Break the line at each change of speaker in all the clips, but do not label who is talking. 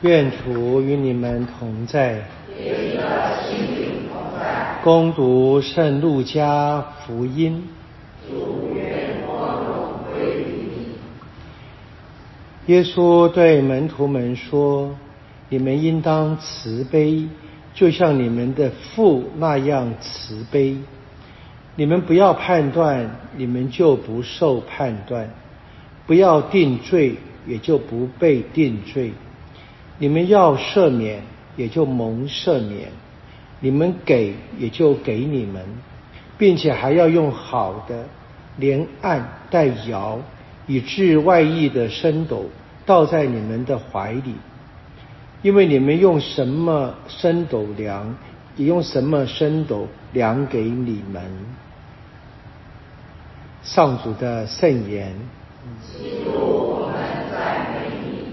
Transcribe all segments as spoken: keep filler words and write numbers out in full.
愿主与你们同在。
也与你的心灵同在。
恭读圣路加福音。
主愿光荣归于你。
耶稣对门徒们说：你们应当慈悲，就像你们的父那样慈悲。你们不要判断，你们就不受判断；不要定罪，也就不被定罪。你们要赦免，也就蒙赦免；你们给，也就给你们，并且还要用好的，连按带摇，以致外溢的升斗倒在你们的怀里。因为你们用什么升斗量，也用什么升斗量给你们。上主的圣言。
基督，我们赞美你。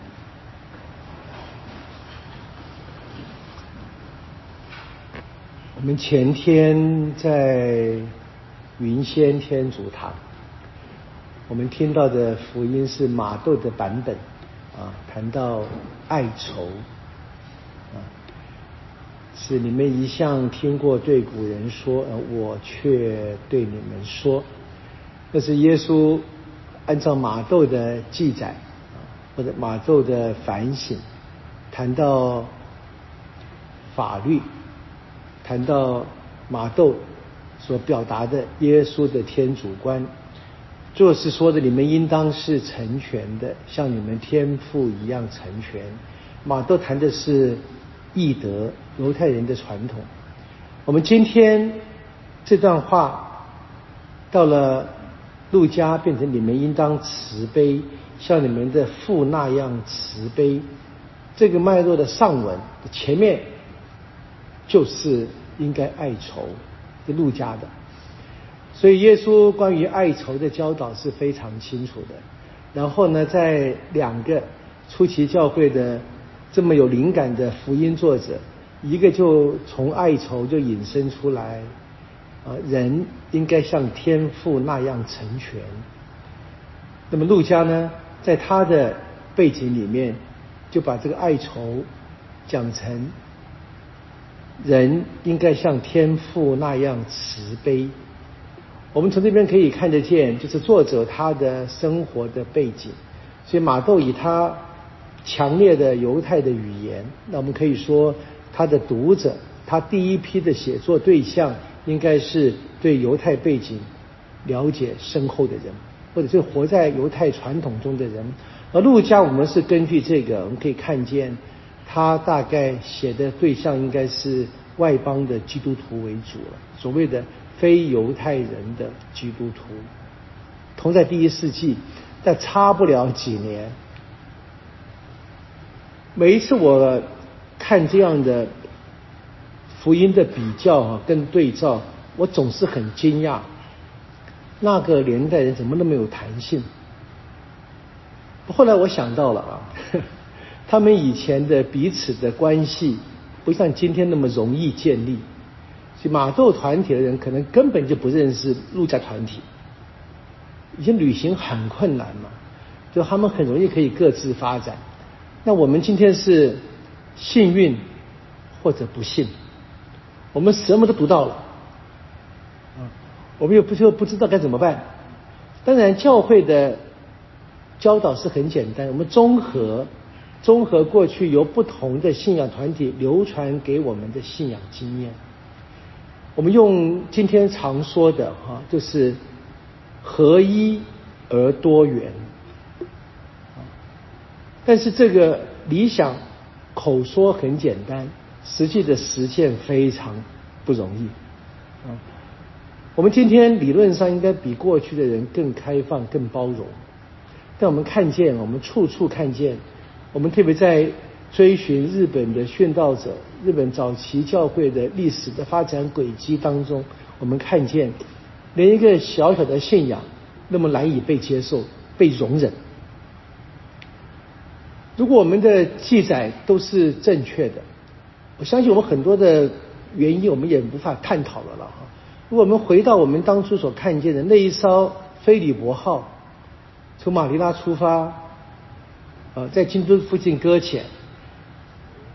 我们前天在云仙天主堂，我们听到的福音是马窦的版本啊，谈到爱仇啊，是你们一向听过对古人说，呃，我却对你们说。那是耶稣按照马窦的记载或者马窦的反省，谈到法律，谈到马窦所表达的耶稣的天主观，就是说的你们应当是成全的，像你们天父一样成全。马窦谈的是义德，犹太人的传统。我们今天这段话到了路加，变成你们应当慈悲，像你们的父那样慈悲。这个脉络的上文前面就是应该爱仇，是路加的。所以耶稣关于爱仇的教导是非常清楚的。然后呢，在两个初期教会的这么有灵感的福音作者，一个就从爱仇就引申出来，呃，人应该像天父那样成全。那么路加呢，在他的背景里面，就把这个爱仇讲成人应该像天父那样慈悲。我们从这边可以看得见，就是作者他的生活的背景。所以马窦以他强烈的犹太的语言，那我们可以说他的读者，他第一批的写作对象应该是对犹太背景了解深厚的人，或者是活在犹太传统中的人。而路加我们是根据这个，我们可以看见他大概写的对象应该是外邦的基督徒为主了，所谓的非犹太人的基督徒。同在第一世纪，但差不了几年。每一次我看这样的福音的比较啊，跟对照，我总是很惊讶，那个年代人怎么那么有弹性。后来我想到了啊，他们以前的彼此的关系不像今天那么容易建立，所以马窦团体的人可能根本就不认识路加团体，以前旅行很困难嘛，就他们很容易可以各自发展。那我们今天是幸运或者不幸，我们什么都读到了，啊，我们又不就不知道该怎么办。当然教会的教导是很简单，我们综合综合过去由不同的信仰团体流传给我们的信仰经验，我们用今天常说的哈，就是合一而多元。但是这个理想口说很简单，实际的实践非常不容易啊。我们今天理论上应该比过去的人更开放、更包容，但我们看见，我们处处看见，我们特别在追寻日本的殉道者、日本早期教会的历史的发展轨迹当中，我们看见连一个小小的信仰那么难以被接受、被容忍。如果我们的记载都是正确的，我相信我们很多的原因我们也无法探讨了了哈。如果我们回到我们当初所看见的那一艘菲利伯号，从马尼拉出发，呃，在京都附近搁浅，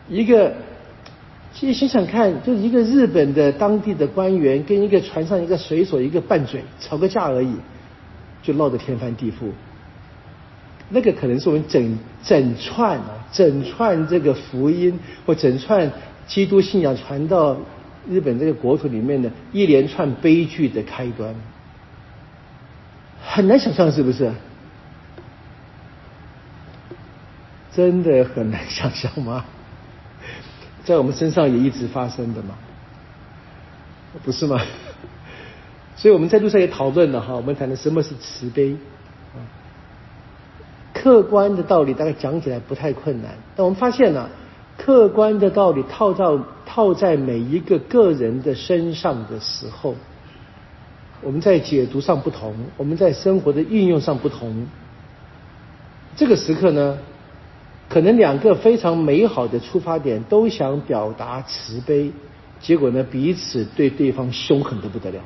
一个，其实想想看，就是一个日本的当地的官员跟一个船上一个水手一个拌嘴，吵个架而已，就闹得天翻地覆。那个可能是我们整整串啊，整串这个福音或整串基督信仰传到日本这个国土里面的一连串悲剧的开端，很难想象，是不是？真的很难想象吗？在我们身上也一直发生的吗？不是吗？所以我们在路上也讨论了哈，我们谈的什么是慈悲。客观的道理大概讲起来不太困难，但我们发现呢，客观的道理套到套在每一个个人的身上的时候，我们在解读上不同，我们在生活的运用上不同。这个时刻呢，可能两个非常美好的出发点都想表达慈悲，结果呢，彼此对对方凶狠得不得了。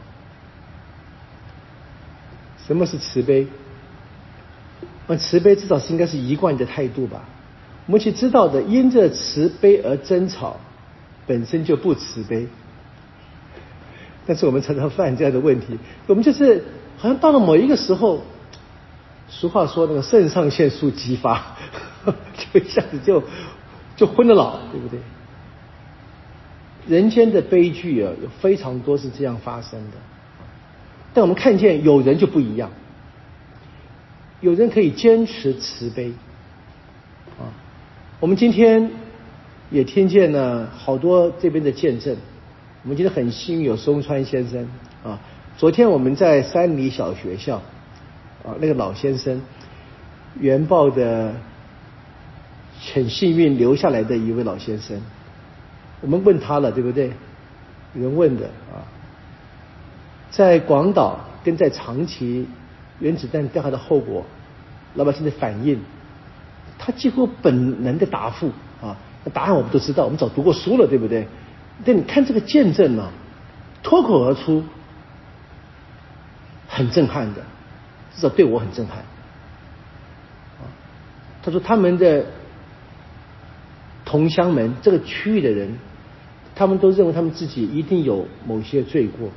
什么是慈悲？那慈悲至少是应该是一贯的态度吧。我们其实知道的，因着慈悲而争吵，本身就不慈悲。但是我们常常犯这样的问题，我们就是好像到了某一个时候，俗话说那个肾上腺素激发，就一下子就就昏了脑，对不对？人间的悲剧啊，有非常多是这样发生的。但我们看见有人就不一样。有人可以坚持慈悲啊！我们今天也听见了好多这边的见证。我们今天很幸运有松川先生啊。昨天我们在三里小学校啊，那个老先生，原报的很幸运留下来的一位老先生，我们问他了，对不对？有人问的啊，在广岛跟在长崎原子弹掉下的后果，老百姓的反应，他几乎本能的答复啊，那答案我们都知道，我们早读过书了，对不对？但你看这个见证呢、啊，脱口而出，很震撼的，至少对我很震撼。啊，他说他们的同乡们，这个区域的人，他们都认为他们自己一定有某些罪过。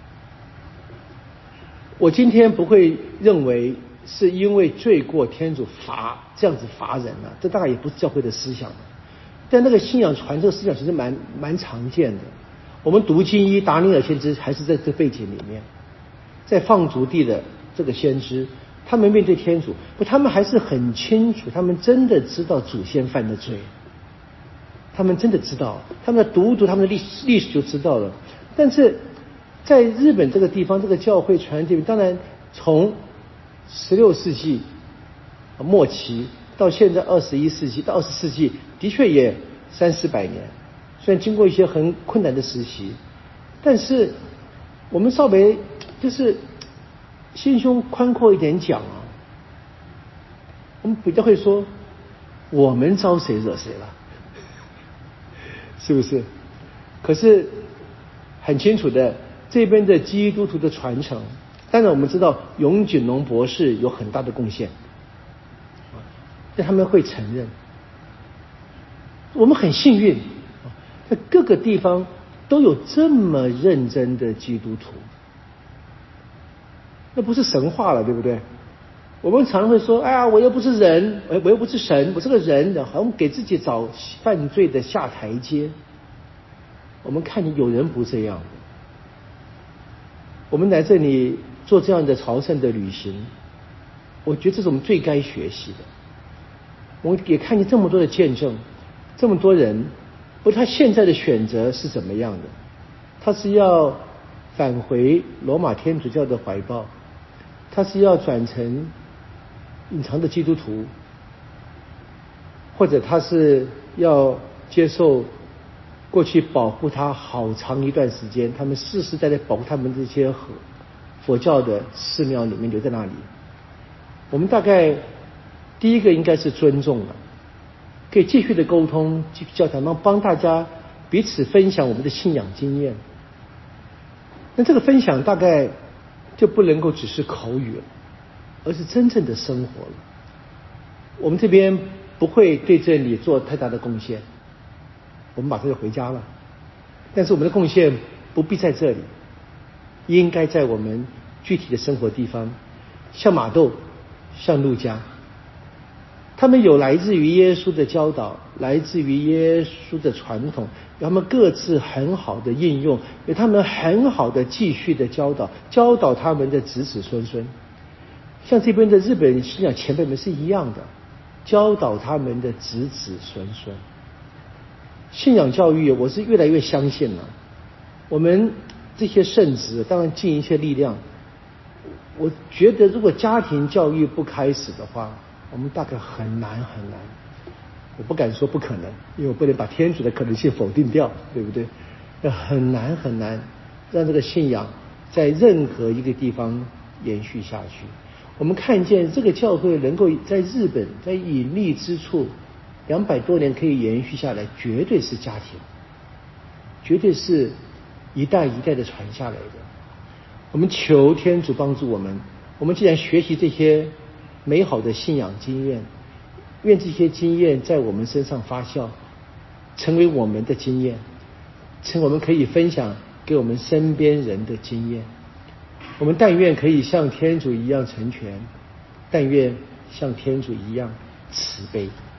我今天不会认为是因为罪过天主罚这样子罚人了、啊，这大概也不是教会的思想。但那个信仰传这个思想其实蛮蛮常见的。我们读经一达尼尔先知还是在这背景里面，在放逐地的这个先知，他们面对天主，不，他们还是很清楚，他们真的知道祖先犯的罪，他们真的知道，他们读读他们的历史历史就知道了。但是在日本这个地方，这个教会传这边，当然从十六世纪末期到现在二十一世纪到二十世纪，的确也三四百年，虽然经过一些很困难的时期，但是我们稍微就是心胸宽阔一点讲啊，我们比较会说，我们招谁惹谁了，是不是？可是很清楚的，这边的基督徒的传承，当然我们知道永井隆博士有很大的贡献，但他们会承认，我们很幸运，在各个地方都有这么认真的基督徒，那不是神话了，对不对？我们常会说，哎呀，我又不是人，我又不是神，我是个人的，好像给自己找犯罪的下台阶。我们看见有人不这样，我们来这里做这样的朝圣的旅行，我觉得这是我们最该学习的。我们也看见这么多的见证，这么多人，不，他现在的选择是怎么样的？他是要返回罗马天主教的怀抱，他是要转成隐藏的基督徒，或者他是要接受过去保护他好长一段时间，他们世世代代保护他们这些佛教的寺庙里面留在那里。我们大概第一个应该是尊重了，可以继续的沟通，继续交谈，帮大家彼此分享我们的信仰经验。那这个分享大概就不能够只是口语了，而是真正的生活了。我们这边不会对这里做太大的贡献， 我们马上就回家了。但是我们的贡献不必在这里，应该在我们具体的生活地方，像马窦，像路加，他们有来自于耶稣的教导，来自于耶稣的传统，有他们各自很好的应用，有他们很好的继续的教导，教导他们的子子孙孙。像这边的日本信仰前辈们是一样的，教导他们的子子孙孙。信仰教育，我是越来越相信了。我们这些圣职，当然尽一切力量。我觉得，如果家庭教育不开始的话，我们大概很难很难。我不敢说不可能，因为我不能把天主的可能性否定掉，对不对？很难很难让这个信仰在任何一个地方延续下去。我们看见这个教会能够在日本在隐秘之处两百多年可以延续下来，绝对是家庭，绝对是一代一代的传下来的。我们求天主帮助我们，我们既然学习这些美好的信仰经验，愿这些经验在我们身上发酵，成为我们的经验，成我们可以分享给我们身边人的经验。我们但愿可以像天主一样成全，但愿像天主一样慈悲。